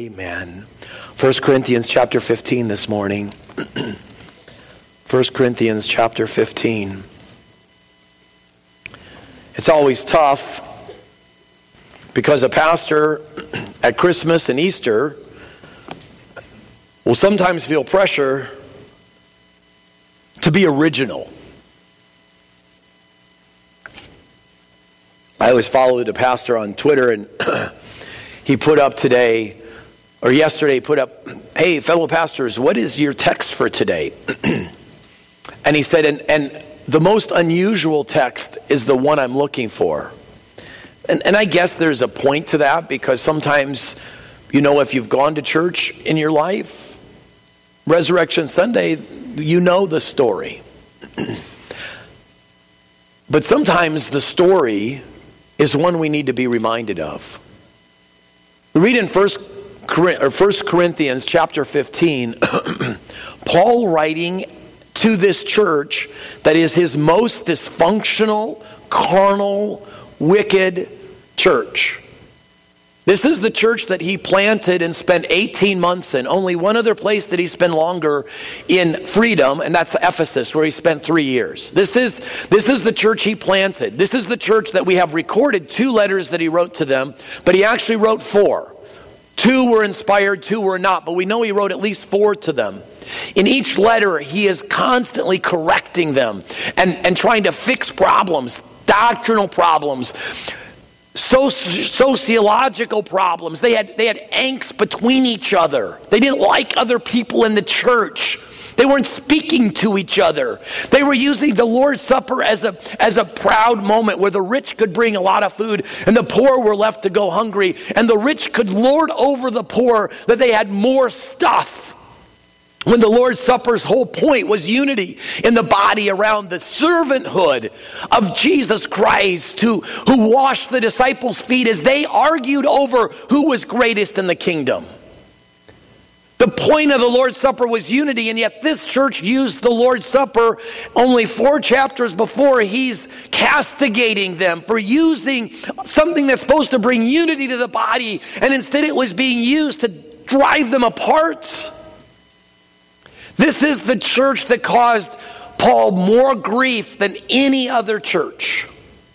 Amen. 1 Corinthians chapter 15 this morning. 1 Corinthians chapter 15. It's always tough because a pastor at Christmas and Easter will sometimes feel pressure to be original. I always followed a pastor on Twitter, and he put up today, or yesterday, put up, "Hey, fellow pastors, what is your text for today?" And he said, and the most unusual text is the one I'm looking for. And I guess there's a point to that, because sometimes, if you've gone to church in your life, Resurrection Sunday, you know the story. But sometimes the story is one we need to be reminded of. We read in 1 Corinthians chapter 15, Paul writing to this church that is his most dysfunctional, carnal, wicked church. This is the church that he planted and spent 18 months in. Only one other place that he spent longer in freedom, and that's Ephesus, where he spent 3 years. This is the church he planted. This is the church that we have recorded 2 letters that he wrote to them, but he actually wrote 4. 2 were inspired, 2 were not, but we know he wrote at least 4 to them. In each letter, he is constantly correcting them and trying to fix problems, doctrinal problems, sociological problems. They had angst between each other. They didn't like other people in the church. They weren't speaking to each other. They were using the Lord's Supper as a proud moment where the rich could bring a lot of food and the poor were left to go hungry, and the rich could lord over the poor that they had more stuff. When the Lord's Supper's whole point was unity in the body around the servanthood of Jesus Christ, who washed the disciples' feet as they argued over who was greatest in the kingdom. The point of the Lord's Supper was unity, and yet this church used the Lord's Supper only 4 chapters before. He's castigating them for using something that's supposed to bring unity to the body, and instead it was being used to drive them apart. This is the church that caused Paul more grief than any other church.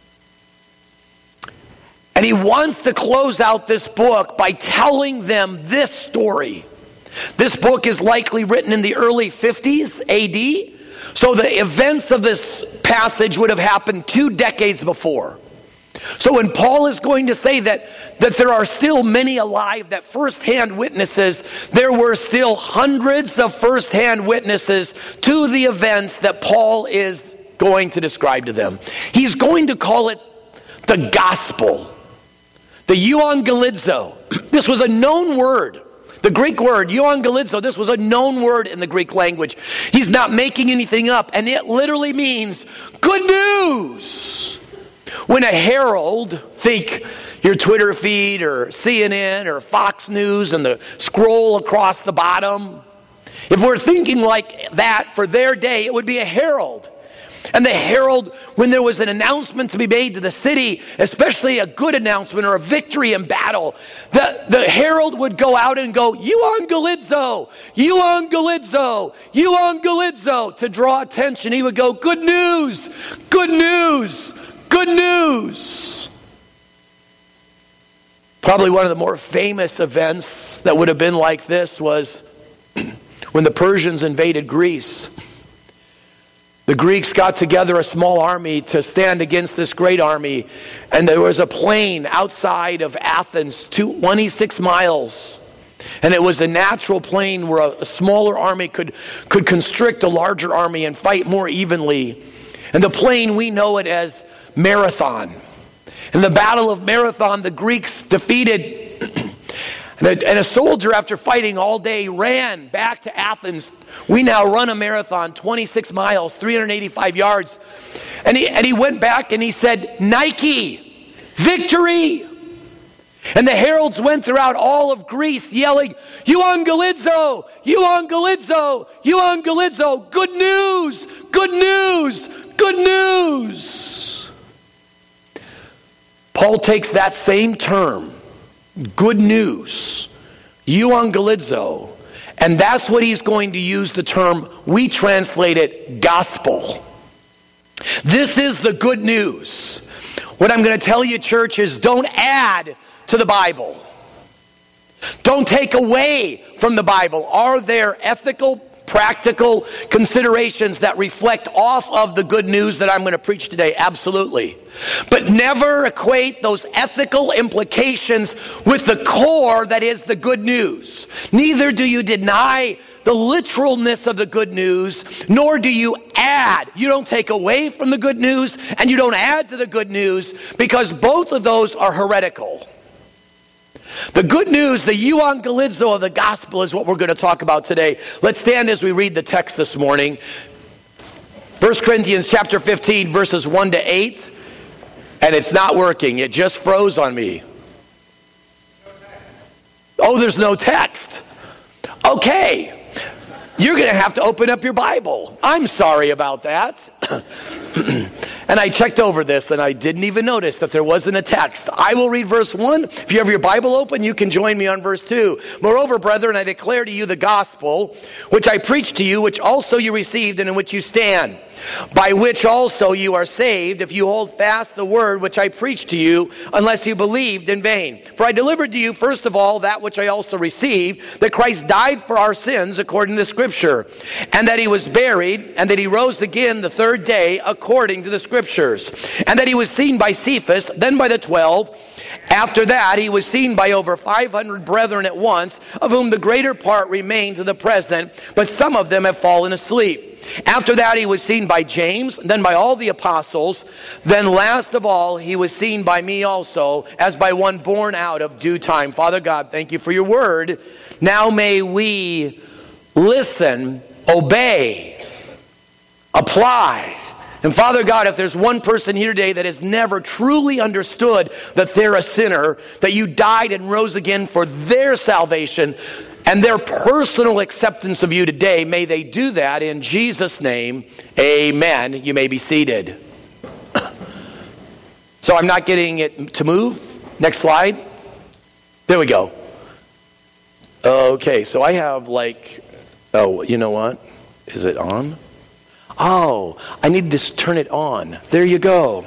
And he wants to close out this book by telling them this story. This book is likely written in the early 50s AD, so the events of this passage would have happened 2 decades before. So when Paul is going to say that there are still many alive, that first-hand witnesses, there were still hundreds of first-hand witnesses to the events that Paul is going to describe to them. He's going to call it the gospel, the euangelizo. This was a known word. The Greek word, euangelizo, this was a known word in the Greek language. He's not making anything up, and it literally means good news. When a herald, think your Twitter feed or CNN or Fox News and the scroll across the bottom, if we're thinking like that for their day, it would be a herald. And the herald, when there was an announcement to be made to the city, especially a good announcement or a victory in battle, the herald would go out and go, euangelizo, euangelizo, euangelizo, to draw attention. He would go, good news, good news, good news. Probably one of the more famous events that would have been like this was when the Persians invaded Greece. The Greeks got together a small army to stand against this great army, and there was a plain outside of Athens, 26 miles. And it was a natural plain where a smaller army could constrict a larger army and fight more evenly. And the plain, we know it as Marathon. In the Battle of Marathon, the Greeks defeated, and a soldier, after fighting all day, ran back to Athens. We now run a marathon, 26 miles, 385 yards. And he went back and he said, Nike, victory! And the heralds went throughout all of Greece yelling, euangelizo, euangelizo, euangelizo, good news, good news, good news. Paul takes that same term, good news, euangelizo. And that's what he's going to use the term, we translate it, gospel. This is the good news. What I'm going to tell you, church, is don't add to the Bible. Don't take away from the Bible. Are there ethical, practical considerations that reflect off of the good news that I'm going to preach today? Absolutely. But never equate those ethical implications with the core that is the good news. Neither do you deny the literalness of the good news, nor do you add. You don't take away from the good news, and you don't add to the good news, because both of those are heretical. The good news, the euangelizo of the gospel, is what we're going to talk about today. Let's stand as we read the text this morning. 1 Corinthians chapter 15, verses 1 to 8. And it's not working. It just froze on me. Oh, there's no text. Okay. You're going to have to open up your Bible. I'm sorry about that. And I checked over this, and I didn't even notice that there wasn't a text. I will read verse 1. If you have your Bible open, you can join me on verse 2. Moreover, brethren, I declare to you the gospel, which I preached to you, which also you received, and in which you stand, by which also you are saved, if you hold fast the word which I preached to you, unless you believed in vain. For I delivered to you, first of all, that which I also received, that Christ died for our sins, according to the Scripture, and that he was buried, and that he rose again the third day, according to the Scriptures, and that he was seen by Cephas, then by the 12. After that, he was seen by over 500 brethren at once, of whom the greater part remain to the present, but some of them have fallen asleep. After that, he was seen by James, then by all the apostles. Then last of all, he was seen by me also, as by one born out of due time. Father God, thank you for your word. Now may we listen, obey, apply. And Father God, if there's one person here today that has never truly understood that they're a sinner, that you died and rose again for their salvation and their personal acceptance of you today, may they do that in Jesus' name. Amen. You may be seated. So I'm not getting it to move. Next slide. There we go. Okay, so I have oh, you know what? Is it on? Oh, I need to turn it on. There you go.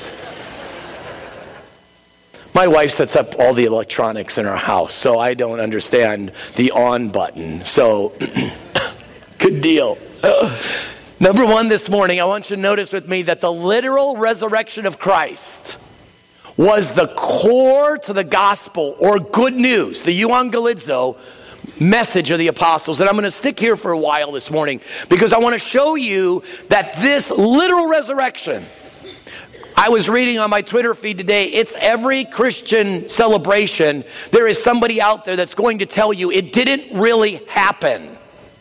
My wife sets up all the electronics in our house, so I don't understand the on button. So, good deal. Number one this morning, I want you to notice with me that the literal resurrection of Christ was the core to the gospel, or good news, the euangelizo message of the apostles. And I'm going to stick here for a while this morning because I want to show you that this literal resurrection, I was reading on my Twitter feed today, it's every Christian celebration. There is somebody out there that's going to tell you it didn't really happen.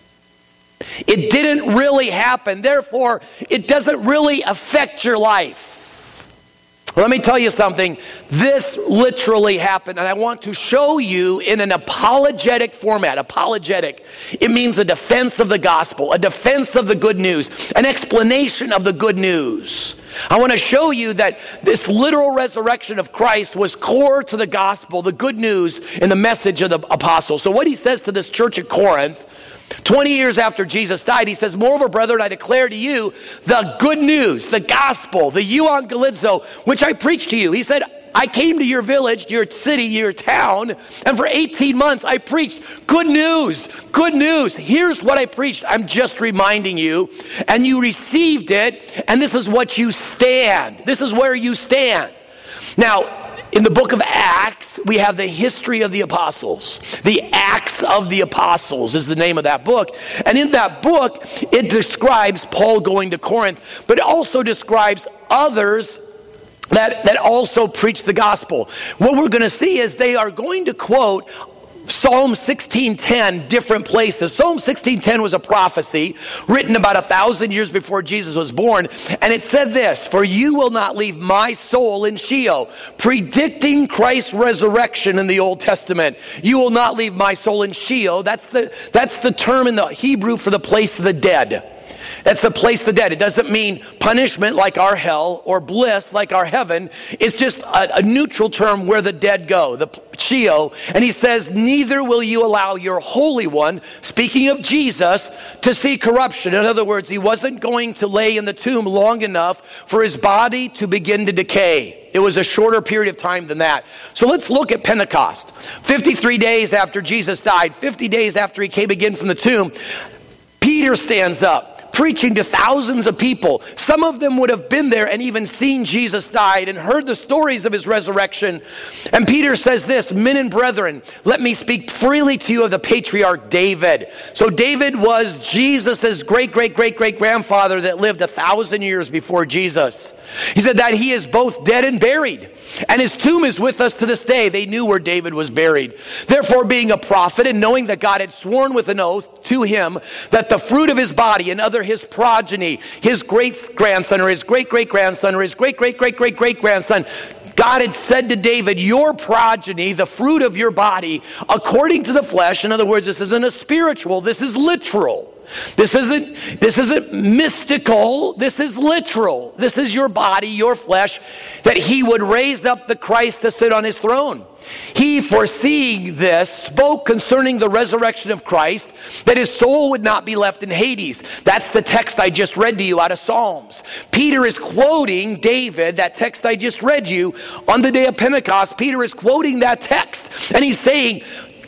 It didn't really happen. Therefore, it doesn't really affect your life. Let me tell you something. This literally happened, and I want to show you in an apologetic format. Apologetic. It means a defense of the gospel, a defense of the good news, an explanation of the good news. I want to show you that this literal resurrection of Christ was core to the gospel, the good news, and the message of the apostles. So what he says to this church at Corinth, 20 years after Jesus died, he says, moreover, brethren, I declare to you the good news, the gospel, the euangelizo, which I preached to you. He said, I came to your village, your city, your town, and for 18 months I preached good news, good news. Here's what I preached. I'm just reminding you, and you received it, and this is what you stand. This is where you stand. Now, in the book of Acts, we have the history of the apostles. The Acts of the Apostles is the name of that book. And in that book, it describes Paul going to Corinth, but it also describes others that also preach the gospel. What we're going to see is they are going to quote Psalm 16:10 different places. Psalm 16:10 was a prophecy written about 1,000 years before Jesus was born, and it said this, for you will not leave my soul in Sheol, predicting Christ's resurrection in the Old Testament. You will not leave my soul in Sheol. That's the term in the Hebrew for the place of the dead. That's the place of the dead. It doesn't mean punishment like our hell or bliss like our heaven. It's just a neutral term where the dead go, the Sheol. And he says, neither will you allow your Holy One, speaking of Jesus, to see corruption. In other words, he wasn't going to lay in the tomb long enough for his body to begin to decay. It was a shorter period of time than that. So let's look at Pentecost. 53 days after Jesus died, 50 days after he came again from the tomb, Peter stands up, preaching to thousands of people. Some of them would have been there and even seen Jesus died and heard the stories of his resurrection. And Peter says this, men and brethren, let me speak freely to you of the patriarch David. So David was Jesus' great-great-great-great-grandfather that lived 1,000 years before Jesus. He said that he is both dead and buried, and his tomb is with us to this day. They knew where David was buried. Therefore, being a prophet and knowing that God had sworn with an oath to him that the fruit of his body and other his progeny, his great-grandson or his great-great-grandson or his great-great-great-great-great-grandson, God had said to David, your progeny, the fruit of your body, according to the flesh. In other words, this isn't a spiritual, this is literal. This isn't mystical, this is literal. This is your body, your flesh, that he would raise up the Christ to sit on his throne. He, foreseeing this, spoke concerning the resurrection of Christ, that his soul would not be left in Hades. That's the text I just read to you out of Psalms. Peter is quoting David, that text I just read you, on the day of Pentecost. Peter is quoting that text, and he's saying,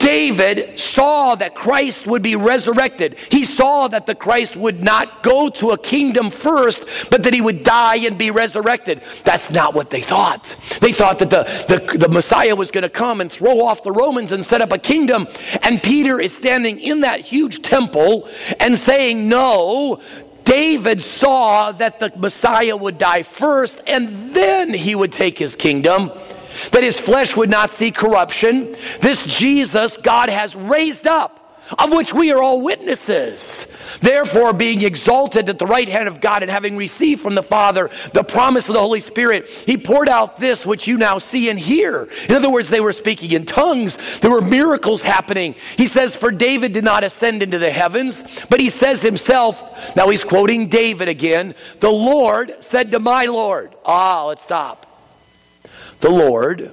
David saw that Christ would be resurrected. He saw that the Christ would not go to a kingdom first, but that he would die and be resurrected. That's not what they thought. They thought that the Messiah was going to come and throw off the Romans and set up a kingdom. And Peter is standing in that huge temple and saying, no, David saw that the Messiah would die first and then he would take his kingdom. That his flesh would not see corruption. This Jesus God has raised up, of which we are all witnesses. Therefore, being exalted at the right hand of God and having received from the Father the promise of the Holy Spirit, he poured out this which you now see and hear. In other words, they were speaking in tongues. There were miracles happening. He says, for David did not ascend into the heavens, but he says himself, now he's quoting David again, the Lord said to my Lord. Let's stop. The Lord,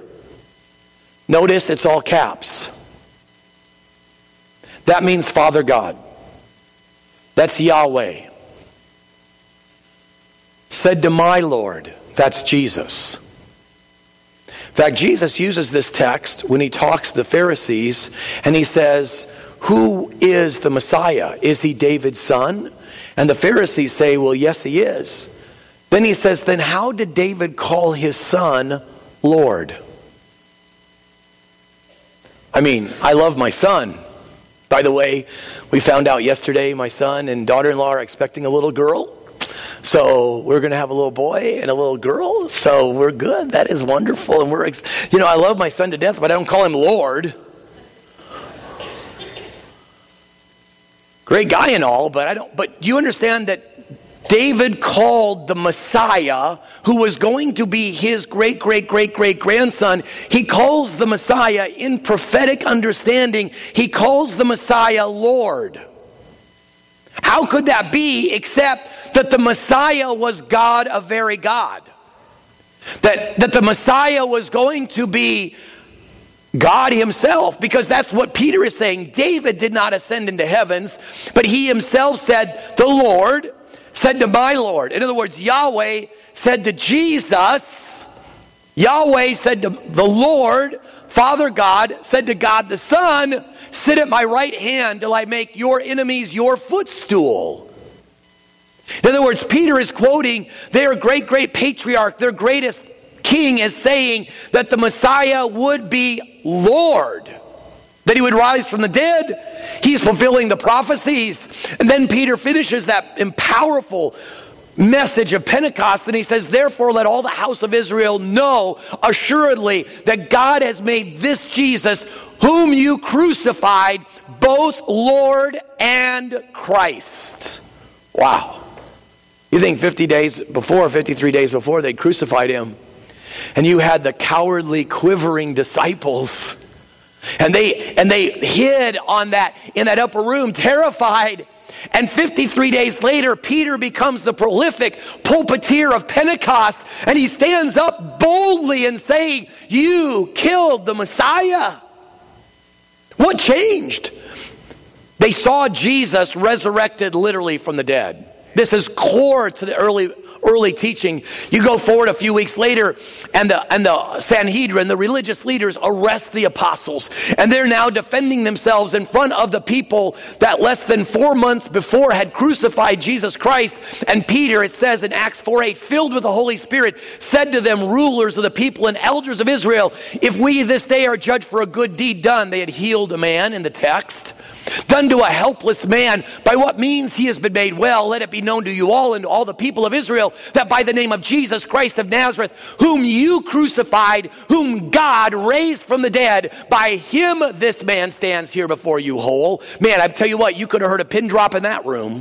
notice it's all caps. That means Father God. That's Yahweh. Said to my Lord, that's Jesus. In fact, Jesus uses this text when he talks to the Pharisees, and he says, who is the Messiah? Is he David's son? And the Pharisees say, well, yes, he is. Then he says, then how did David call his son Lord? I mean, I love my son. By the way, we found out yesterday my son and daughter-in-law are expecting a little girl. So we're going to have a little boy and a little girl. So we're good. That is wonderful. And I love my son to death, but I don't call him Lord. Great guy and all, but do you understand that David called the Messiah, who was going to be his great-great-great-great-grandson, he calls the Messiah in prophetic understanding, he calls the Messiah Lord. How could that be except that the Messiah was God, a very God? That the Messiah was going to be God himself, because that's what Peter is saying. David did not ascend into heavens, but he himself said, the Lord said to my Lord. In other words, Yahweh said to Jesus, Yahweh said to the Lord, Father God said to God the Son, sit at my right hand till I make your enemies your footstool. In other words, Peter is quoting their great patriarch, their greatest king, as saying that the Messiah would be Lord, that he would rise from the dead. He's fulfilling the prophecies. And then Peter finishes that powerful message of Pentecost, and he says, therefore let all the house of Israel know assuredly that God has made this Jesus, whom you crucified, both Lord and Christ. Wow. You think 53 days before, they crucified him, and you had the cowardly, quivering disciples, and they hid in that upper room, terrified. And 53 days later, Peter becomes the prolific pulpiteer of Pentecost, and he stands up boldly and saying, "You killed the Messiah." What changed? They saw Jesus resurrected literally from the dead. This is core to the early teaching. You go forward a few weeks later, and the Sanhedrin, the religious leaders, arrest the apostles. And they're now defending themselves in front of the people that less than 4 months before had crucified Jesus Christ. And Peter, it says in Acts 4:8, filled with the Holy Spirit, said to them, "Rulers of the people and elders of Israel, if we this day are judged for a good deed done," they had healed a man in the text, "done to a helpless man, by what means he has been made well, let it be known to you all and to all the people of Israel, that by the name of Jesus Christ of Nazareth, whom you crucified, whom God raised from the dead, by him this man stands here before you whole." Man, I tell you what, you could have heard a pin drop in that room.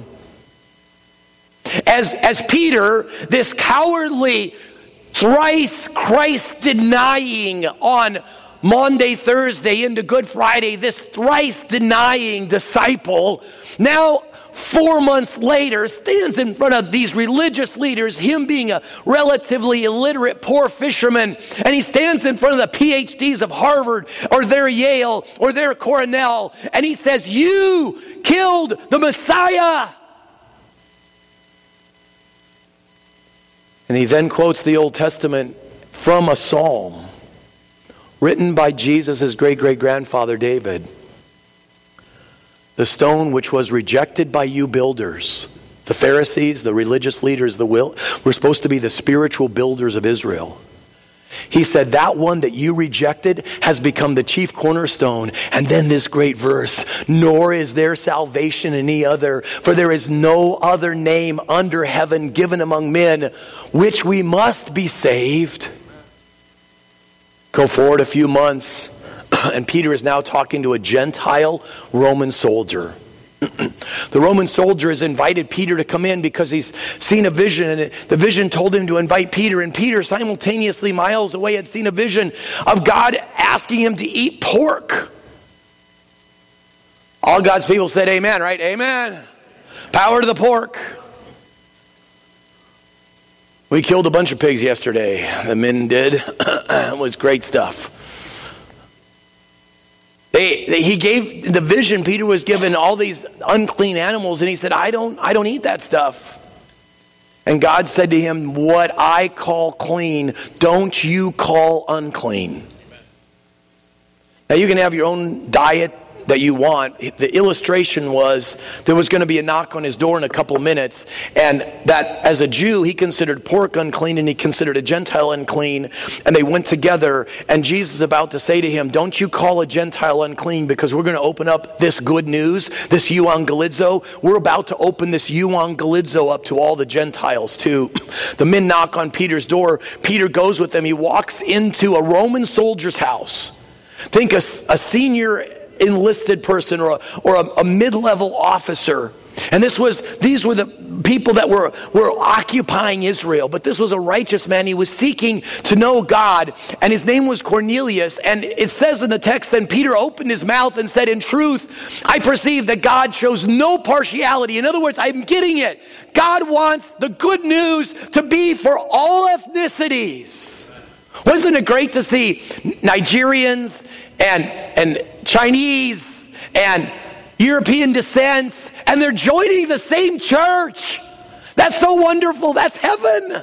As Peter, this cowardly, thrice Christ-denying on Maundy, Thursday into Good Friday, this thrice-denying disciple, now 4 months later, stands in front of these religious leaders, him being a relatively illiterate poor fisherman, and he stands in front of the PhDs of Harvard or their Yale or their Cornell, and he says, "You killed the Messiah." And he then quotes the Old Testament from a psalm written by Jesus' great-great-grandfather David. "The stone which was rejected by you builders," the Pharisees, the religious leaders, were supposed to be the spiritual builders of Israel. He said, "That one that you rejected has become the chief cornerstone." And then this great verse, "Nor is there salvation in any other, for there is no other name under heaven given among men which we must be saved." Go forward a few months, and Peter is now talking to a Gentile Roman soldier. The Roman soldier has invited Peter to come in because he's seen a vision, and the vision told him to invite Peter. And Peter, simultaneously miles away, had seen a vision of God asking him to eat pork. All God's people said amen, right? Amen. Power to the pork. We killed a bunch of pigs yesterday. The men did. It was great stuff. He gave the vision. Peter was given all these unclean animals, and he said, I don't eat that stuff. And God said to him, "What I call clean, don't you call unclean." Now you can have your own diet that you want. The illustration was there was going to be a knock on his door in a couple of minutes, and that as a Jew he considered pork unclean and he considered a Gentile unclean, and they went together, and Jesus is about to say to him, "Don't you call a Gentile unclean, because we're going to open up this good news, this euangelizo. We're about to open this euangelizo up to all the Gentiles too." The men knock on Peter's door. Peter goes with them. He walks into a Roman soldier's house. Think a senior enlisted person or a mid-level officer. And these were the people that were occupying Israel. But this was a righteous man. He was seeking to know God. And his name was Cornelius. And it says in the text, then Peter opened his mouth and said, "In truth, I perceive that God shows no partiality." In other words, I'm getting it. God wants the good news to be for all ethnicities. Wasn't it great to see Nigerians and Chinese and European descent, and they're joining the same church? That's so wonderful. That's heaven.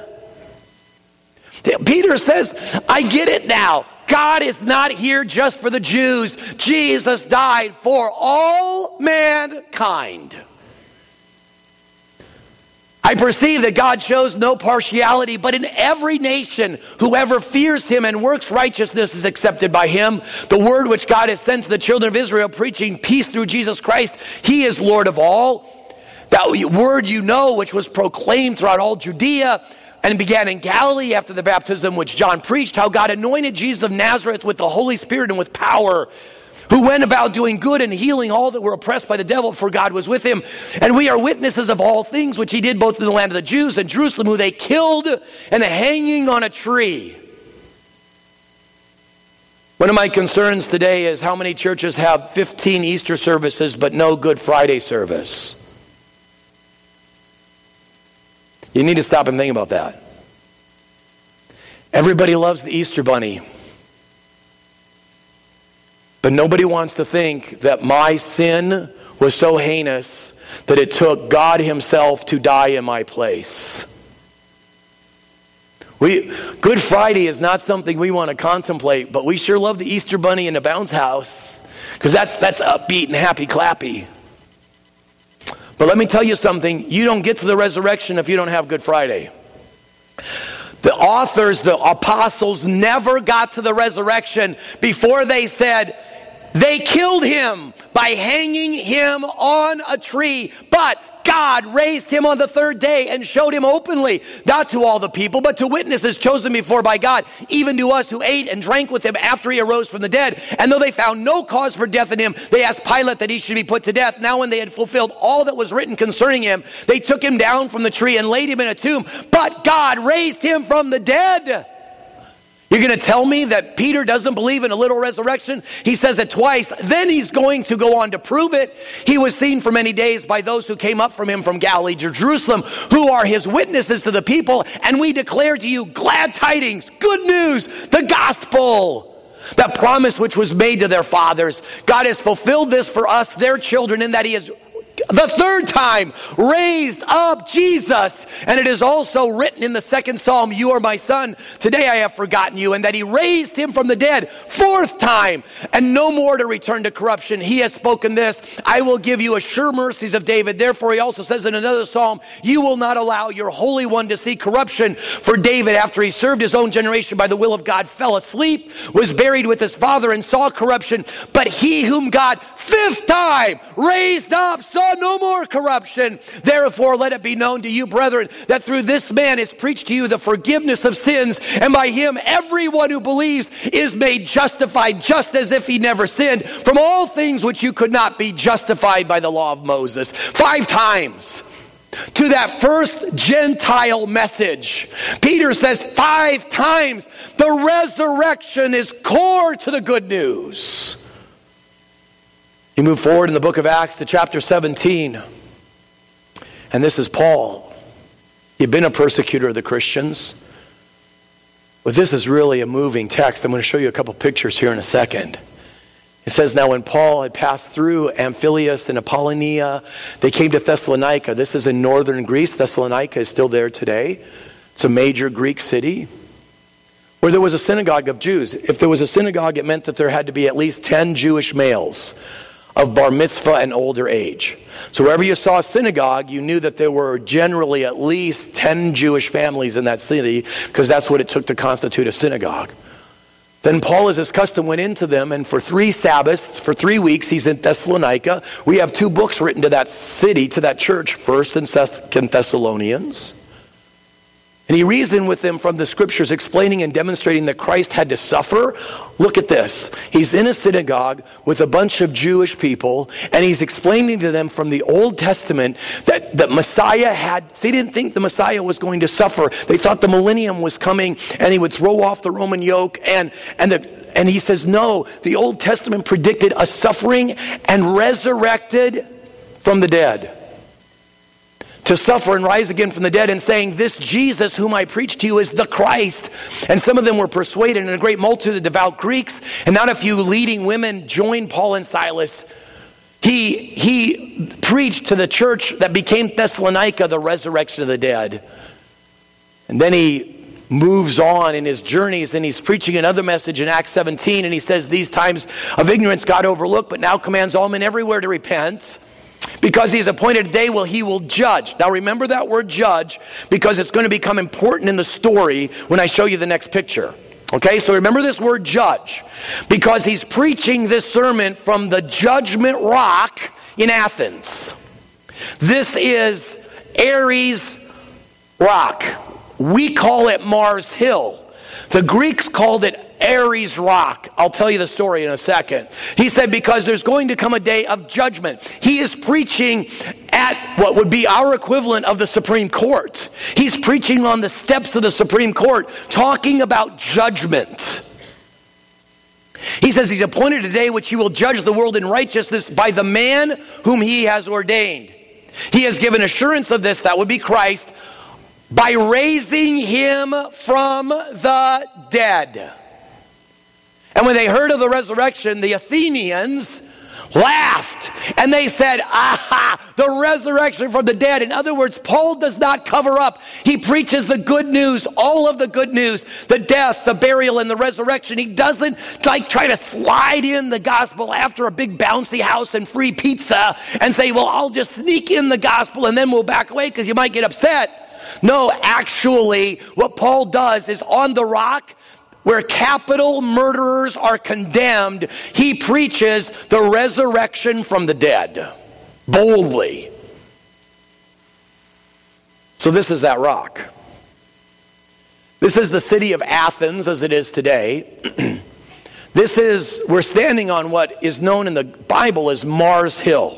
Peter says, I get it now. God is not here just for the Jews. Jesus died for all mankind. I perceive that God shows no partiality, but in every nation, whoever fears him and works righteousness is accepted by him. The word which God has sent to the children of Israel, preaching peace through Jesus Christ, he is Lord of all. That word you know, which was proclaimed throughout all Judea, and began in Galilee after the baptism which John preached, how God anointed Jesus of Nazareth with the Holy Spirit and with power, who went about doing good and healing all that were oppressed by the devil, for God was with him. And we are witnesses of all things which he did both in the land of the Jews and Jerusalem, who they killed and hanging on a tree. One of my concerns today is how many churches have 15 Easter services but no Good Friday service. You need to stop and think about that. Everybody loves the Easter Bunny. But nobody wants to think that my sin was so heinous that it took God himself to die in my place. Good Friday is not something we want to contemplate, but we sure love the Easter Bunny in the bounce house, because that's upbeat and happy clappy. But let me tell you something, you don't get to the resurrection if you don't have Good Friday. The authors, the apostles, never got to the resurrection before they said, they killed him by hanging him on a tree, but God raised him on the third day and showed him openly, not to all the people, but to witnesses chosen before by God, even to us who ate and drank with him after he arose from the dead. And though they found no cause for death in him, they asked Pilate that he should be put to death. Now when they had fulfilled all that was written concerning him, they took him down from the tree and laid him in a tomb. But God raised him from the dead. You're going to tell me that Peter doesn't believe in a literal resurrection? He says it twice. Then he's going to go on to prove it. He was seen for many days by those who came up from him from Galilee to Jerusalem, who are his witnesses to the people. And we declare to you glad tidings, good news, the gospel. That promise which was made to their fathers. God has fulfilled this for us, their children, in that he has the third time raised up Jesus. And it is also written in the second Psalm, you are my son, today I have forgotten you. And that he raised him from the dead, fourth time, and no more to return to corruption. He has spoken this, I will give you sure mercies of David. Therefore he also says in another Psalm, you will not allow your Holy One to see corruption. For David, after he served his own generation by the will of God, fell asleep, was buried with his father, and saw corruption. But he whom God fifth time raised up saw no more corruption. Therefore let it be known to you, brethren, that through this man is preached to you the forgiveness of sins, and by him everyone who believes is made justified, just as if he never sinned, from all things which you could not be justified by the law of Moses. 5 times. To that first Gentile message, Peter says 5 times the resurrection is core to the good news. You move forward in the book of Acts to chapter 17. And this is Paul. He'd been a persecutor of the Christians. But this is really a moving text. I'm going to show you a couple pictures here in a second. It says, now when Paul had passed through Amphipolis and Apollonia, they came to Thessalonica. This is in northern Greece. Thessalonica is still there today. It's a major Greek city where there was a synagogue of Jews. If there was a synagogue, it meant that there had to be at least 10 Jewish males of bar mitzvah and older age. So wherever you saw a synagogue, you knew that there were generally at least 10 Jewish families in that city, because that's what it took to constitute a synagogue. Then Paul, as his custom, went into them, and for 3 Sabbaths, for 3 weeks, he's in Thessalonica. We have 2 books written to that city, to that church, 1st and 2nd Thessalonians. And he reasoned with them from the scriptures, explaining and demonstrating that Christ had to suffer. Look at this. He's in a synagogue with a bunch of Jewish people, and he's explaining to them from the Old Testament that the Messiah had, they didn't think the Messiah was going to suffer. They thought the millennium was coming, and he would throw off the Roman yoke, and he says, no, the Old Testament predicted a suffering and resurrected from the dead. To suffer and rise again from the dead, and saying, this Jesus whom I preach to you is the Christ. And some of them were persuaded, and a great multitude of devout Greeks, and not a few leading women joined Paul and Silas. He preached to the church that became Thessalonica the resurrection of the dead. And then he moves on in his journeys, and he's preaching another message in Acts 17, and he says, these times of ignorance God overlooked, but now commands all men everywhere to repent, because he's appointed a day where he will judge. Now remember that word judge, because it's going to become important in the story when I show you the next picture. Okay, so remember this word judge, because he's preaching this sermon from the judgment rock in Athens. This is Ares Rock. We call it Mars Hill. The Greeks called it Ares Rock. I'll tell you the story in a second. He said, because there's going to come a day of judgment. He is preaching at what would be our equivalent of the Supreme Court. He's preaching on the steps of the Supreme Court, talking about judgment. He says he's appointed a day which he will judge the world in righteousness by the man whom he has ordained. He has given assurance of this, that would be Christ, by raising him from the dead. And when they heard of the resurrection, the Athenians laughed. And they said, aha, the resurrection from the dead. In other words, Paul does not cover up. He preaches the good news, all of the good news, the death, the burial, and the resurrection. He doesn't try to slide in the gospel after a big bouncy house and free pizza and say, well, I'll just sneak in the gospel and then we'll back away because you might get upset. No, actually, what Paul does is on the rock, where capital murderers are condemned, he preaches the resurrection from the dead, boldly. So this is that rock. This is the city of Athens as it is today. We're standing on what is known in the Bible as Mars Hill.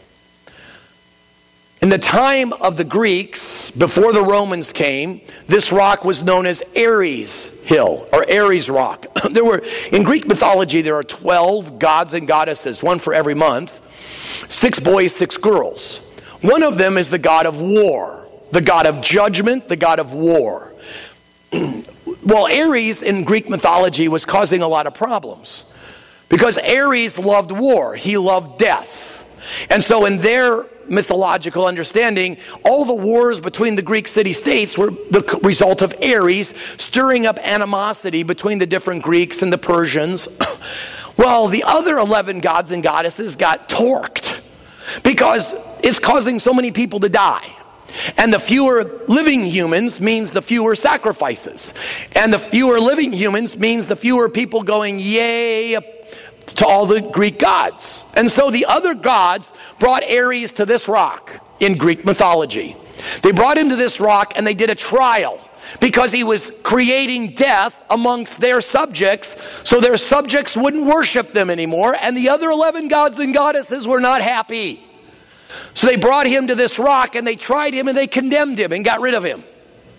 In the time of the Greeks, before the Romans came, this rock was known as Ares Hill, or Ares Rock. In Greek mythology, there are 12 gods and goddesses, one for every month, 6 boys, 6 girls. One of them is the god of war, the god of judgment, the god of war. Well, Ares in Greek mythology was causing a lot of problems because Ares loved war. He loved death. And so in their mythological understanding, all the wars between the Greek city-states were the result of Ares stirring up animosity between the different Greeks and the Persians. Well, the other 11 gods and goddesses got torqued because it's causing so many people to die. And the fewer living humans means the fewer sacrifices. And the fewer living humans means the fewer people going, yay, to all the Greek gods. And so the other gods brought Ares to this rock in Greek mythology. They brought him to this rock and they did a trial because he was creating death amongst their subjects, so their subjects wouldn't worship them anymore, and the other 11 gods and goddesses were not happy. So they brought him to this rock and they tried him and they condemned him and got rid of him.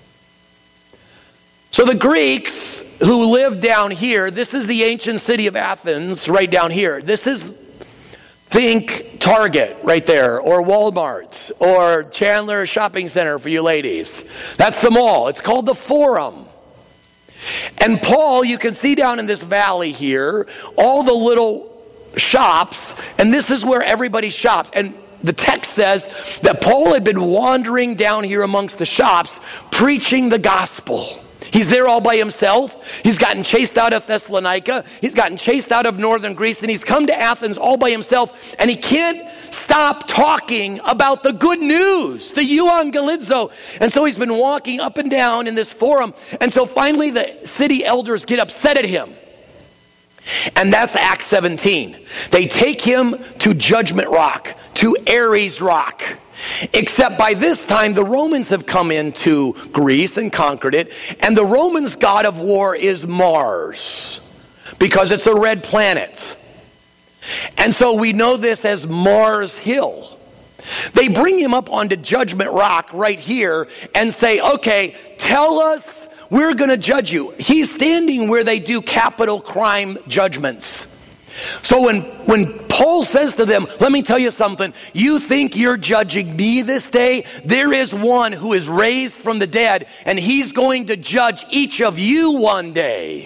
So the Greeks who lived down here, this is the ancient city of Athens right down here. This is, think Target right there, or Walmart, or Chandler Shopping Center for you ladies. That's the mall. It's called the Forum. And Paul, you can see down in this valley here, all the little shops, and this is where everybody shops. And the text says that Paul had been wandering down here amongst the shops, preaching the gospel. He's there all by himself. He's gotten chased out of Thessalonica. He's gotten chased out of northern Greece. And he's come to Athens all by himself. And he can't stop talking about the good news, the euangelizo. And so he's been walking up and down in this forum. And so finally the city elders get upset at him. And that's Acts 17. They take him to Judgment Rock, to Ares Rock. Except by this time, the Romans have come into Greece and conquered it. And the Romans' god of war is Mars, because it's a red planet. And so we know this as Mars Hill. They bring him up onto Judgment Rock right here and say, okay, tell us, we're going to judge you. He's standing where they do capital crime judgments. So when Paul says to them, let me tell you something, you think you're judging me this day? There is one who is raised from the dead, and he's going to judge each of you one day.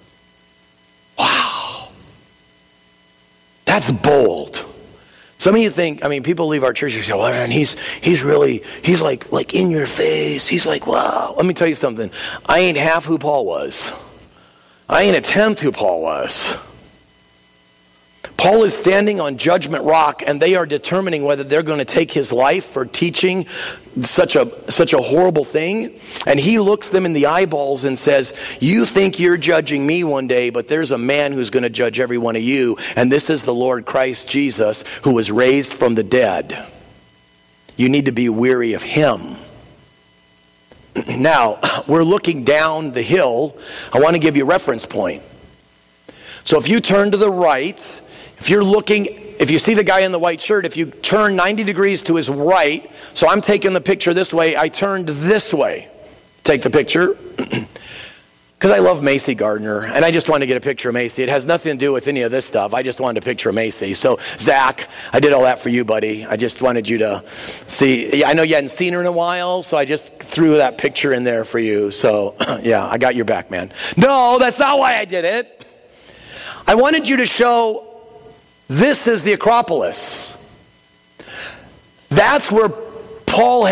Wow. That's bold. Some of you think, people leave our church and say, well, man, he's like in your face. He's like, wow. Let me tell you something. I ain't half who Paul was. I ain't a tenth who Paul was. Paul is standing on Judgment Rock, and they are determining whether they're going to take his life for teaching such a horrible thing. And he looks them in the eyeballs and says, you think you're judging me one day, but there's a man who's going to judge every one of you, and this is the Lord Christ Jesus, who was raised from the dead. You need to be weary of him. Now, we're looking down the hill. I want to give you a reference point. So if you turn to the right, if you see the guy in the white shirt, if you turn 90 degrees to his right, so I'm taking the picture this way, I turned this way. Take the picture. Because I love Macy Gardner, and I just wanted to get a picture of Macy. It has nothing to do with any of this stuff. I just wanted a picture of Macy. So, Zach, I did all that for you, buddy. I just wanted you to see. I know you hadn't seen her in a while, so I just threw that picture in there for you. So, yeah, I got your back, man. No, that's not why I did it. I wanted you to show this is the Acropolis. That's where Paul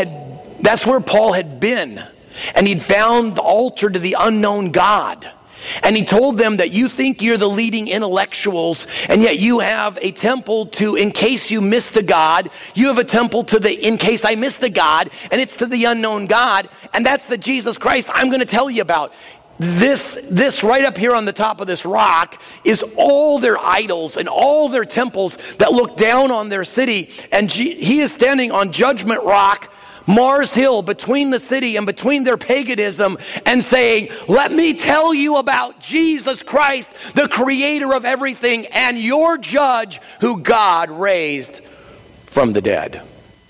had been. And he'd found the altar to the unknown God. And he told them that you think you're the leading intellectuals, and yet you have a temple to, in case you miss the God, you have a temple to the, in case I miss the God, and it's to the unknown God, and that's the Jesus Christ I'm going to tell you about. This right up here on the top of this rock is all their idols and all their temples that look down on their city. And he is standing on Judgment Rock, Mars Hill, between the city and between their paganism, and saying, let me tell you about Jesus Christ, the creator of everything, and your judge who God raised from the dead.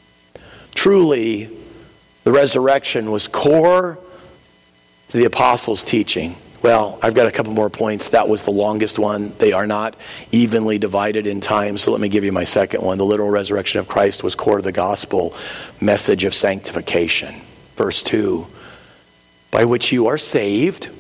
Truly, the resurrection was core to the apostles' teaching. Well, I've got a couple more points. That was the longest one. They are not evenly divided in time, so let me give you my second one. The literal resurrection of Christ was core to the gospel message of sanctification. Verse 2, by which you are saved,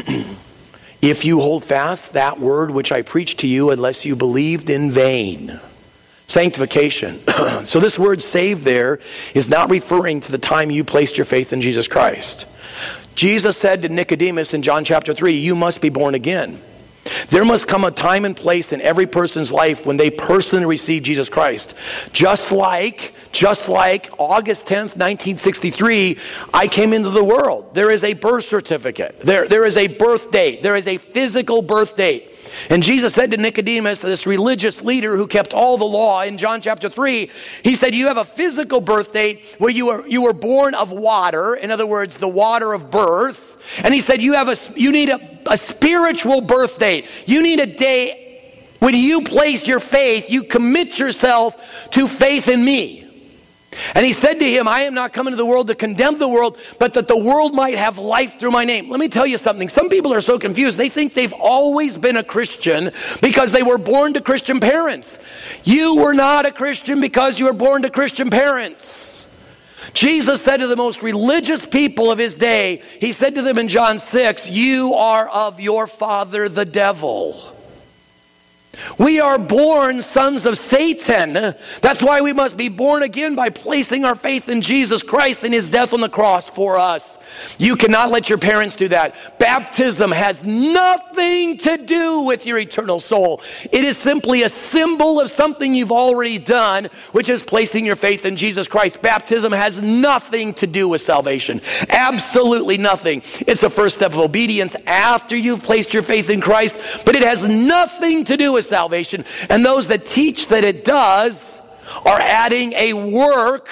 if you hold fast that word which I preached to you, unless you believed in vain. Sanctification. So this word saved there is not referring to the time you placed your faith in Jesus Christ. Jesus said to Nicodemus in John chapter 3, you must be born again. There must come a time and place in every person's life when they personally receive Jesus Christ. Just like August 10th, 1963, I came into the world. There is a birth certificate. There is a birth date. There is a physical birth date. And Jesus said to Nicodemus, this religious leader who kept all the law, in John chapter 3, he said, you have a physical birth date where you were born of water, in other words, the water of birth. And he said, you need a spiritual birth date. You need a day when you place your faith, you commit yourself to faith in me. And he said to him, I am not coming to the world to condemn the world, but that the world might have life through my name. Let me tell you something. Some people are so confused. They think they've always been a Christian because they were born to Christian parents. You were not a Christian because you were born to Christian parents. Jesus said to the most religious people of his day, he said to them in John 6, you are of your father the devil. We are born sons of Satan. That's why we must be born again by placing our faith in Jesus Christ and his death on the cross for us. You cannot let your parents do that. Baptism has nothing to do with your eternal soul. It is simply a symbol of something you've already done, which is placing your faith in Jesus Christ. Baptism has nothing to do with salvation. Absolutely nothing. It's the first step of obedience after you've placed your faith in Christ, but it has nothing to do with salvation. And those that teach that it does are adding a work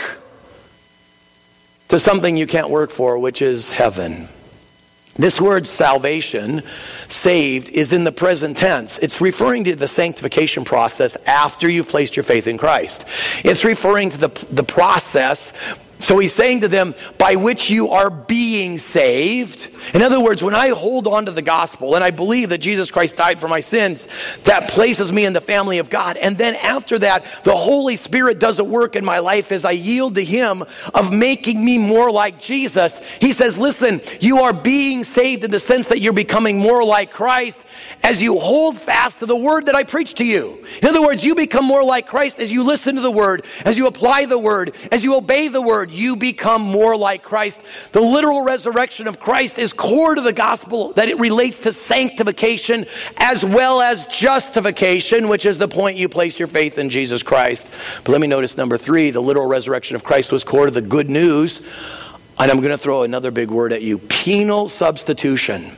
to something you can't work for, which is heaven. This word salvation, saved, is in the present tense. It's referring to the sanctification process after you've placed your faith in Christ. It's referring to the process. So he's saying to them, by which you are being saved. In other words, when I hold on to the gospel and I believe that Jesus Christ died for my sins, that places me in the family of God. And then after that, the Holy Spirit does a work in my life as I yield to him of making me more like Jesus. He says, listen, you are being saved in the sense that you're becoming more like Christ as you hold fast to the word that I preach to you. In other words, you become more like Christ as you listen to the word, as you apply the word, as you obey the word. You become more like Christ. The literal resurrection of Christ is core to the gospel, that it relates to sanctification as well as justification, which is the point you place your faith in Jesus Christ. But let me notice number 3, the literal resurrection of Christ was core to the good news. And I'm going to throw another big word at you: penal substitution.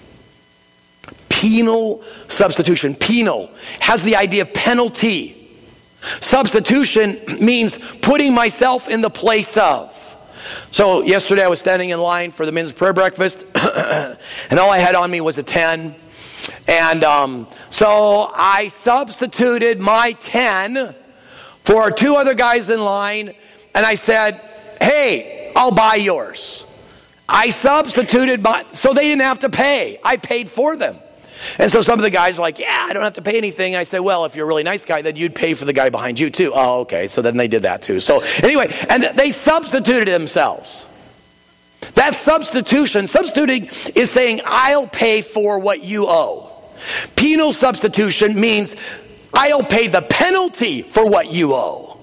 Penal substitution. Penal has the idea of penalty. Substitution means putting myself in the place of. So yesterday I was standing in line for the men's prayer breakfast, and all I had on me was a 10. And so I substituted my 10 for 2 other guys in line, and I said, hey, I'll buy yours. I substituted so they didn't have to pay. I paid for them. And so some of the guys are like, yeah, I don't have to pay anything. I say, well, if you're a really nice guy, then you'd pay for the guy behind you too. Oh, okay. So then they did that too. So anyway, and they substituted themselves. That's substitution. Substituting is saying, I'll pay for what you owe. Penal substitution means I'll pay the penalty for what you owe.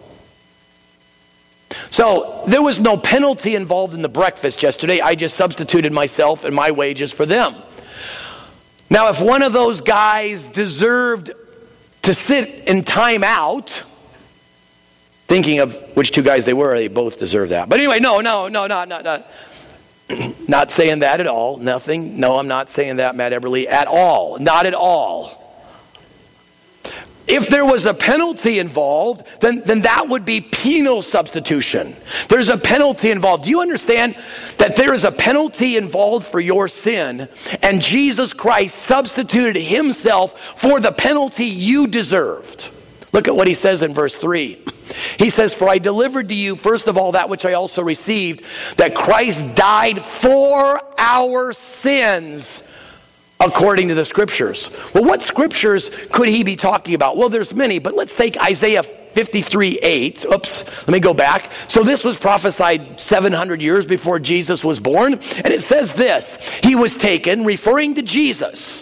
So there was no penalty involved in the breakfast yesterday. I just substituted myself and my wages for them. Now, if one of those guys deserved to sit in time out, thinking of which two guys they were, they both deserve that. But anyway, no, not saying that at all. Nothing. No, I'm not saying that, Matt Eberly, at all. Not at all. If there was a penalty involved, then that would be penal substitution. There's a penalty involved. Do you understand that there is a penalty involved for your sin, and Jesus Christ substituted himself for the penalty you deserved? Look at what he says in verse 3. He says, for I delivered to you, first of all, that which I also received, that Christ died for our sins according to the scriptures. Well, what scriptures could he be talking about? Well, there's many, but let's take Isaiah 53:8. Oops, let me go back. So this was prophesied 700 years before Jesus was born. And it says this, he was taken, referring to Jesus.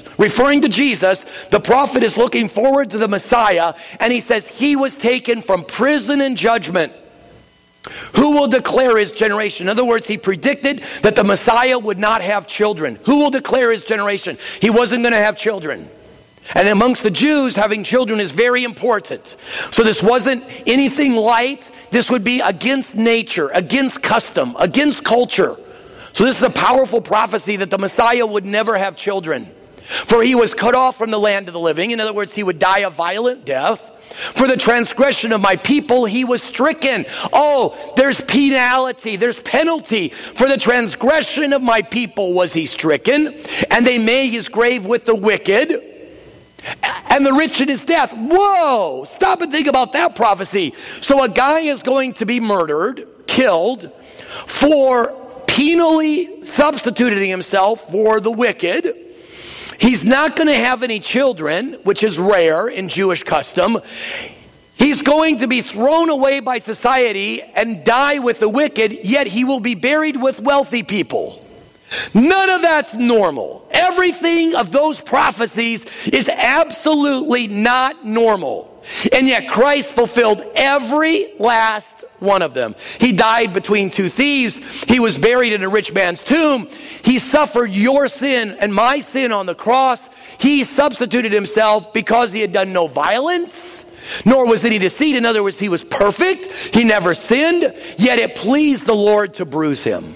The prophet is looking forward to the Messiah, and he says he was taken from prison and judgment. Who will declare his generation? In other words, he predicted that the Messiah would not have children. Who will declare his generation? He wasn't going to have children. And amongst the Jews, having children is very important. So this wasn't anything light. This would be against nature, against custom, against culture. So this is a powerful prophecy that the Messiah would never have children. For he was cut off from the land of the living. In other words, he would die a violent death. For the transgression of my people, he was stricken. Oh, there's penalty, there's penalty. For the transgression of my people was he stricken, and they made his grave with the wicked, and the rich in his death. Whoa, stop and think about that prophecy. So a guy is going to be murdered, killed, for penally substituting himself for the wicked. He's not going to have any children, which is rare in Jewish custom. He's going to be thrown away by society and die with the wicked, yet he will be buried with wealthy people. None of that's normal. Everything of those prophecies is absolutely not normal. And yet Christ fulfilled every last one of them. He died between two thieves. He was buried in a rich man's tomb. He suffered your sin and my sin on the cross. He substituted himself because he had done no violence, nor was any deceit. In other words, he was perfect. He never sinned. Yet it pleased the Lord to bruise him.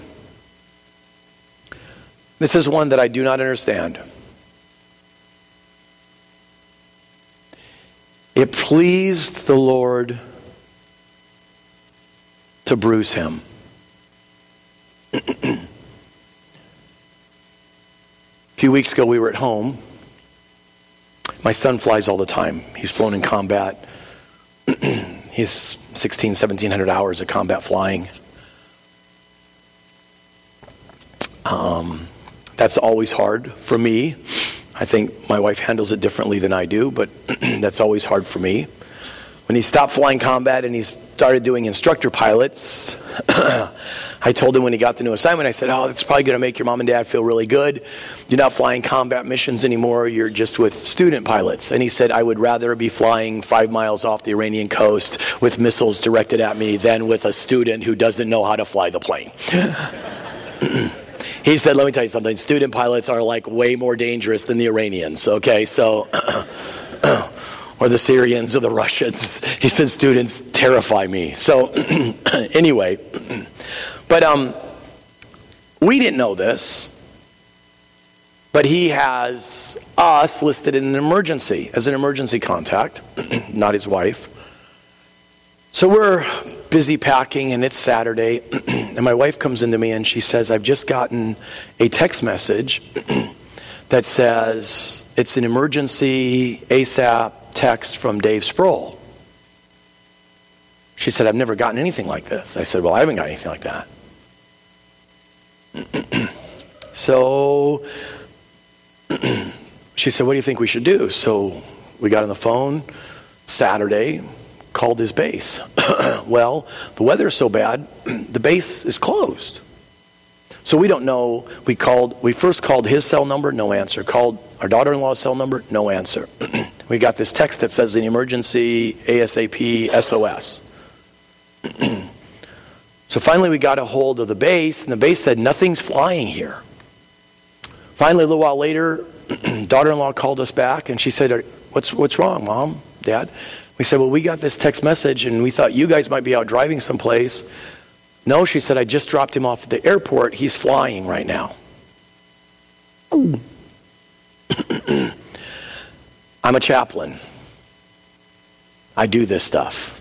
This is one that I do not understand. It pleased the Lord to bruise him. A few weeks ago, we were at home. My son flies all the time. He's flown in combat. He's 1,700 hours of combat flying. That's always hard for me. I think my wife handles it differently than I do, but that's always hard for me. When he stopped flying combat and he started doing instructor pilots, I told him when he got the new assignment, I said, oh, it's probably going to make your mom and dad feel really good. You're not flying combat missions anymore. You're just with student pilots. And he said, I would rather be flying 5 miles off the Iranian coast with missiles directed at me than with a student who doesn't know how to fly the plane. He said, let me tell you something. Student pilots are like way more dangerous than the Iranians. Okay, so, or the Syrians or the Russians. He said, students terrify me. So, anyway, but we didn't know this, but he has us listed in an emergency, as an emergency contact, not his wife. So we're busy packing, and it's Saturday, and my wife comes into me and she says, I've just gotten a text message that says it's an emergency ASAP text from Dave Sproul. She said, I've never gotten anything like this. I said, well, I haven't got anything like that. So she said, what do you think we should do? So we got on the phone Saturday, called his base. Well, the weather's so bad, the base is closed. So we don't know. We first called his cell number, no answer. Called our daughter-in-law's cell number, no answer. We got this text that says an emergency, ASAP, SOS. So finally we got a hold of the base, and the base said, nothing's flying here. Finally, a little while later, daughter-in-law called us back, and she said, what's wrong, Mom, Dad? We said, well, we got this text message, and we thought you guys might be out driving someplace. No, she said, I just dropped him off at the airport. He's flying right now. I'm a chaplain. I do this stuff.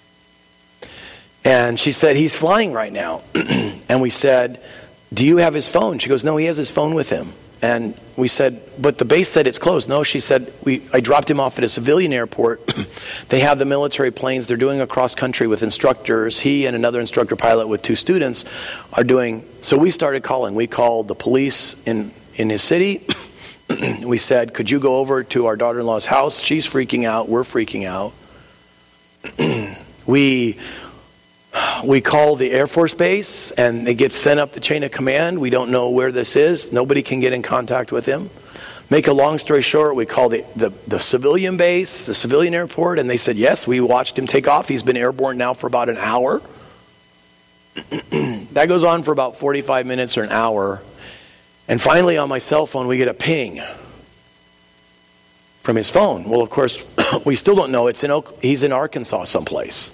And she said, he's flying right now. And we said, do you have his phone? She goes, no, he has his phone with him. And we said, but the base said it's closed. No, she said, I dropped him off at a civilian airport. They have the military planes. They're doing a cross country with instructors. He and another instructor pilot with 2 students are doing. So we started calling. We called the police in his city. We said, could you go over to our daughter-in-law's house? She's freaking out. We're freaking out. We call the Air Force Base, and they get sent up the chain of command. We don't know where this is. Nobody can get in contact with him. Make a long story short, we call the civilian base, the civilian airport, and they said, yes, we watched him take off. He's been airborne now for about an hour. That goes on for about 45 minutes or an hour. And finally, on my cell phone, we get a ping from his phone. Well, of course, we still don't know. He's in Arkansas someplace.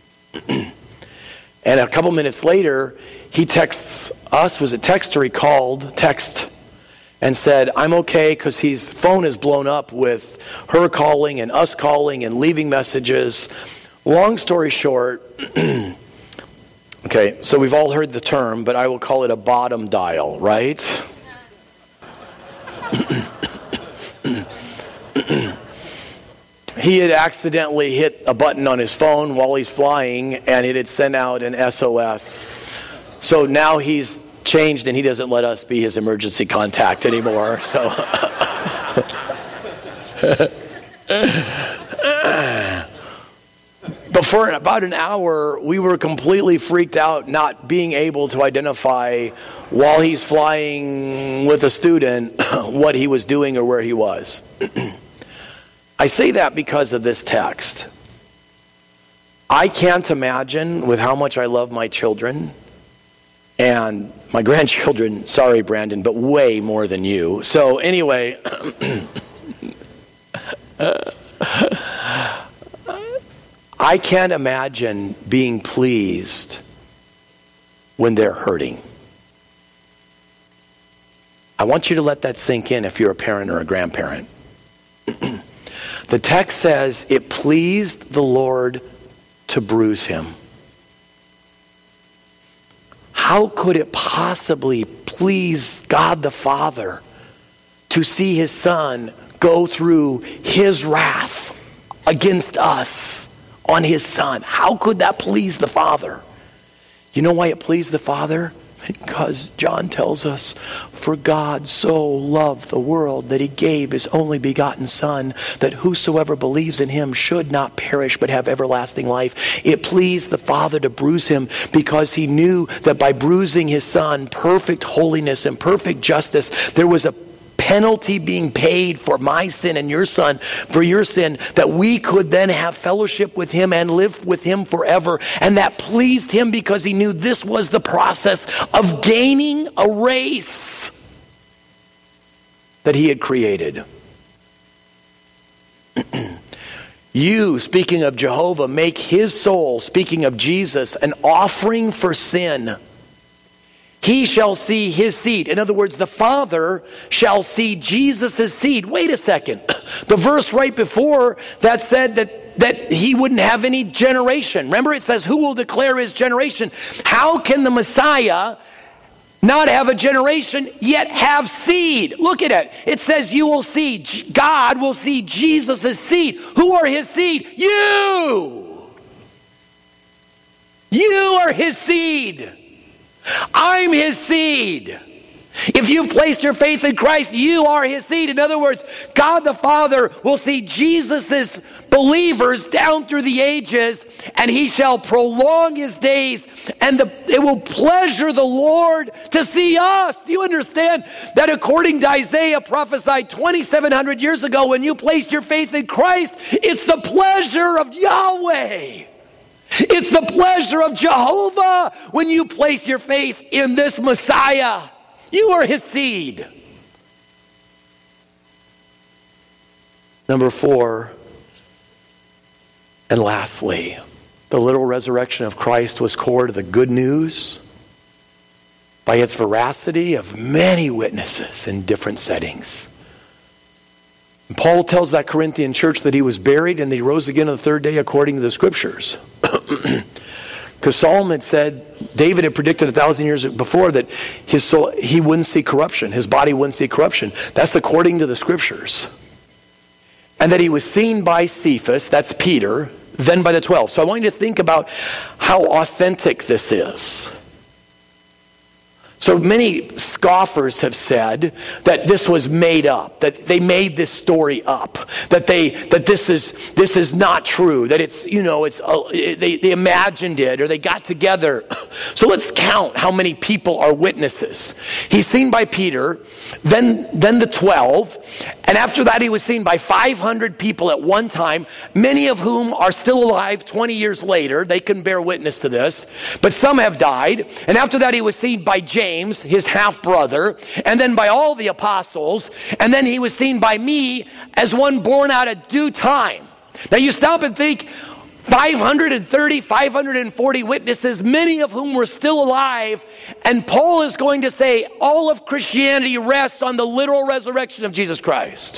And a couple minutes later, he texts us. Was it text or he called? Text. And said, I'm okay, because his phone is blown up with her calling and us calling and leaving messages. Long story short, okay, so we've all heard the term, but I will call it a bottom dial, right? He had accidentally hit a button on his phone while he's flying, and it had sent out an SOS. So now he's changed, and he doesn't let us be his emergency contact anymore. So, but for about an hour, we were completely freaked out, not being able to identify while he's flying with a student what he was doing or where he was. I say that because of this text. I can't imagine, with how much I love my children and my grandchildren, sorry Brandon, but way more than you. So anyway, I can't imagine being pleased when they're hurting. I want you to let that sink in if you're a parent or a grandparent. The text says, it pleased the Lord to bruise him. How could it possibly please God the Father to see his Son go through his wrath against us on his Son? How could that please the Father? You know why it pleased the Father? Because John tells us, for God so loved the world that he gave his only begotten Son, that whosoever believes in him should not perish but have everlasting life. It pleased the Father to bruise him because he knew that by bruising his Son, perfect holiness and perfect justice, there was a penalty being paid for my sin and your son, for your sin, that we could then have fellowship with him and live with him forever. And that pleased him because he knew this was the process of gaining a race that he had created. You, speaking of Jehovah, make his soul, speaking of Jesus, an offering for sin. He shall see his seed. In other words, the Father shall see Jesus' seed. Wait a second. The verse right before that said that he wouldn't have any generation. Remember, it says, who will declare his generation? How can the Messiah not have a generation, yet have seed? Look at it. It says you will see, God will see Jesus' seed. Who are his seed? You! You are his seed. I'm his seed. If you've placed your faith in Christ, you are his seed. In other words, God the Father will see Jesus' believers down through the ages, and he shall prolong his days, and it will pleasure the Lord to see us. Do you understand that according to Isaiah prophesied 2,700 years ago, when you placed your faith in Christ, it's the pleasure of Yahweh. It's the pleasure of Jehovah when you place your faith in this Messiah. You are his seed. Number 4, and lastly, the literal resurrection of Christ was core to the good news by its veracity of many witnesses in different settings. And Paul tells that Corinthian church that he was buried and he rose again on the third day according to the scriptures. Because Solomon said, David had predicted 1,000 years before that his soul, he wouldn't see corruption. His body wouldn't see corruption. That's according to the scriptures. And that he was seen by Cephas, that's Peter, then by the 12. So I want you to think about how authentic this is. So many scoffers have said that this was made up, that they made this story up, that this is not true, that they imagined it or they got together. So let's count how many people are witnesses. He's seen by Peter, then the 12, and after that he was seen by 500 people at one time, many of whom are still alive 20 years later. They can bear witness to this, but some have died. And after that he was seen by James, his half-brother, and then by all the apostles, and then he was seen by me as one born out of due time. Now you stop and think, 530, 540 witnesses, many of whom were still alive, and Paul is going to say all of Christianity rests on the literal resurrection of Jesus Christ.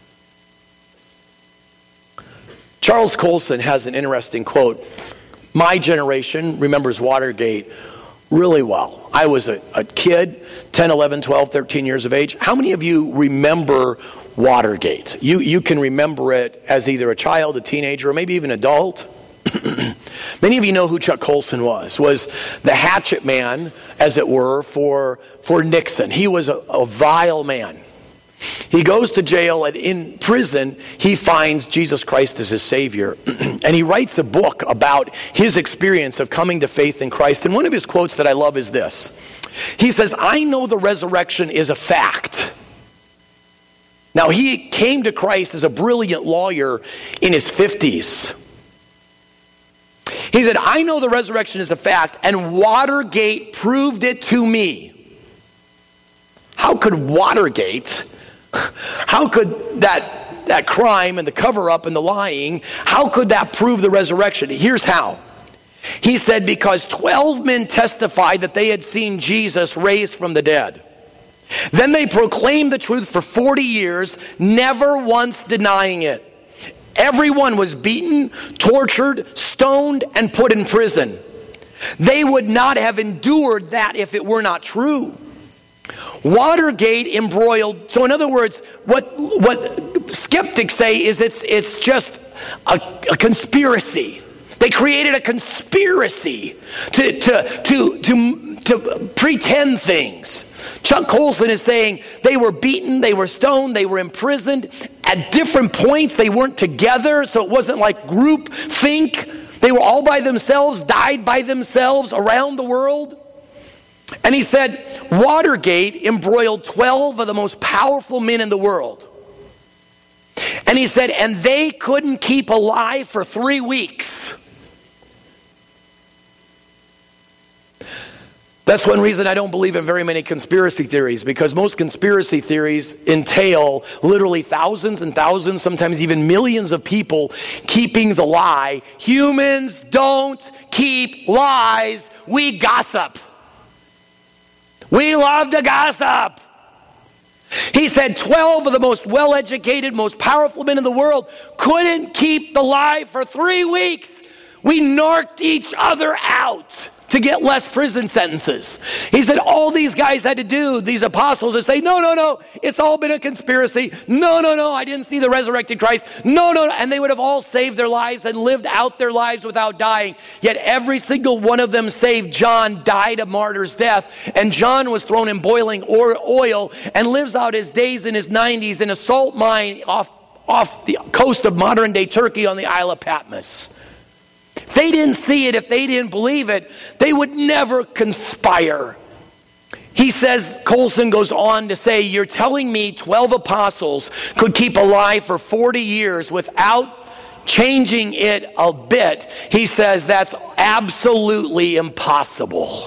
Charles Colson has an interesting quote. My generation remembers Watergate really well. I was a kid, 10, 11, 12, 13 years of age. How many of you remember Watergate? You can remember it as either a child, a teenager, or maybe even adult. Many of you know who Chuck Colson was the hatchet man, as it were, for Nixon. He was a vile man. He goes to jail, and in prison, he finds Jesus Christ as his Savior. And he writes a book about his experience of coming to faith in Christ. And one of his quotes that I love is this. He says, "I know the resurrection is a fact." Now, he came to Christ as a brilliant lawyer in his 50s. He said, "I know the resurrection is a fact, and Watergate proved it to me." How could Watergate... How could that crime and the cover-up and the lying, how could that prove the resurrection? Here's how. He said, because 12 men testified that they had seen Jesus raised from the dead. Then they proclaimed the truth for 40 years, never once denying it. Everyone was beaten, tortured, stoned, and put in prison. They would not have endured that if it were not true. Watergate embroiled. So in other words, what skeptics say is it's just a conspiracy. They created a conspiracy to pretend things. Chuck Colson is saying they were beaten, they were stoned, they were imprisoned at different points. They weren't together, so it wasn't like group think. They were all by themselves, died by themselves around the world. And he said, Watergate embroiled 12 of the most powerful men in the world. And he said, and they couldn't keep alive for 3 weeks. That's one reason I don't believe in very many conspiracy theories, because most conspiracy theories entail literally thousands and thousands, sometimes even millions of people keeping the lie. Humans don't keep lies, we gossip. We love to gossip. He said 12 of the most well-educated, most powerful men in the world couldn't keep the lie for 3 weeks. We narked each other out to get less prison sentences. He said all these guys had to do, these apostles, is say, no, it's all been a conspiracy. No, I didn't see the resurrected Christ. No. And they would have all saved their lives and lived out their lives without dying. Yet every single one of them, save John, died a martyr's death. And John was thrown in boiling oil and lives out his days in his 90s in a salt mine off the coast of modern-day Turkey on the Isle of Patmos. If they didn't see it, if they didn't believe it, they would never conspire. He says, Colson goes on to say, you're telling me 12 apostles could keep alive for 40 years without changing it a bit. He says that's absolutely impossible.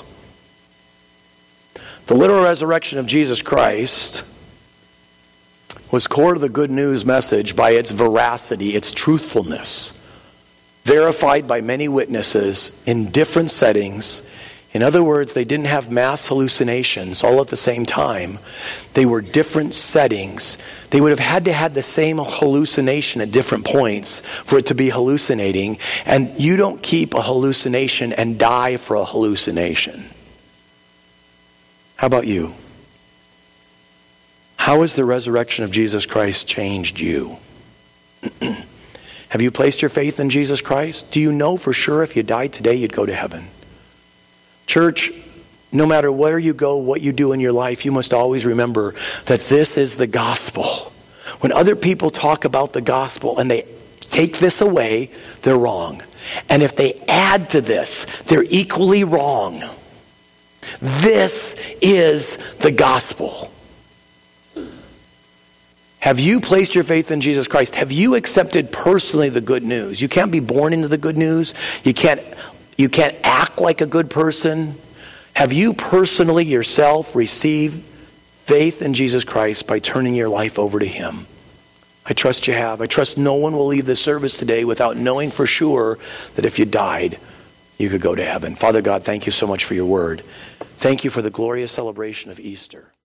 The literal resurrection of Jesus Christ was core to the good news message by its veracity, its truthfulness, verified by many witnesses in different settings. In other words, they didn't have mass hallucinations all at the same time. They were different settings. They would have had to have the same hallucination at different points for it to be hallucinating. And you don't keep a hallucination and die for a hallucination. How about you? How has the resurrection of Jesus Christ changed you? Have you placed your faith in Jesus Christ? Do you know for sure if you died today, you'd go to heaven? Church, no matter where you go, what you do in your life, you must always remember that this is the gospel. When other people talk about the gospel and they take this away, they're wrong. And if they add to this, they're equally wrong. This is the gospel. Have you placed your faith in Jesus Christ? Have you accepted personally the good news? You can't be born into the good news. You can't act like a good person. Have you personally yourself received faith in Jesus Christ by turning your life over to Him? I trust you have. I trust no one will leave this service today without knowing for sure that if you died, you could go to heaven. Father God, thank you so much for your word. Thank you for the glorious celebration of Easter.